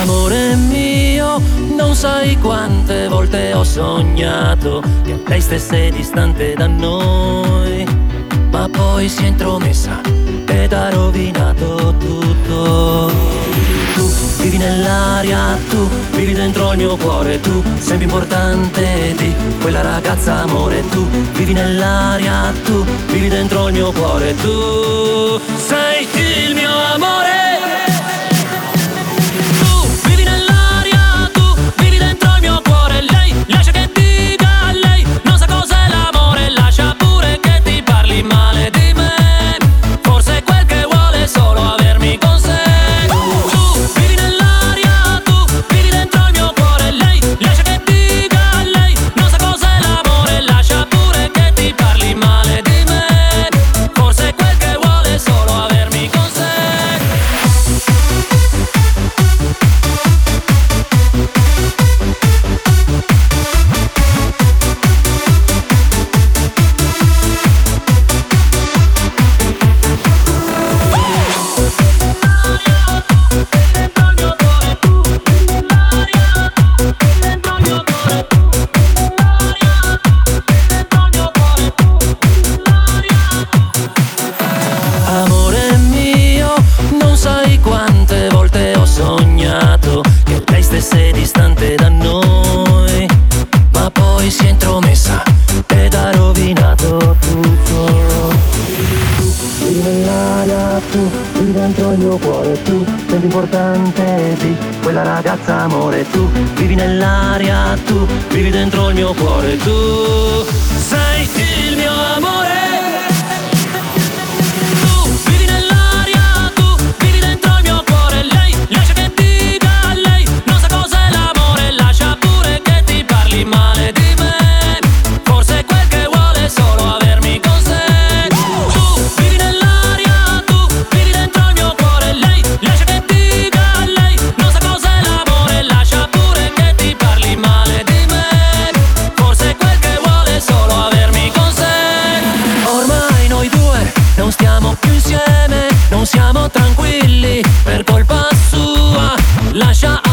Amore mio, non sai quante volte ho sognato che lei stesse distante da noi, ma poi si è intromessa ed ha rovinato tutto. Tu vivi nell'aria, tu vivi dentro il mio cuore, tu sei più importante di quella ragazza, amore. Tu vivi nell'aria, tu vivi dentro il mio cuore, tu sei il mio amore. Sei distante da noi, ma poi si è intromessa ed ha rovinato tutto. Tu vivi nell'aria, tu vivi dentro il mio cuore, tu sei più importante di quella ragazza, amore. Tu vivi nell'aria, tu vivi dentro il mio cuore, tu sei il mio amore. Non stiamo più insieme, non siamo tranquilli per colpa sua. Lascia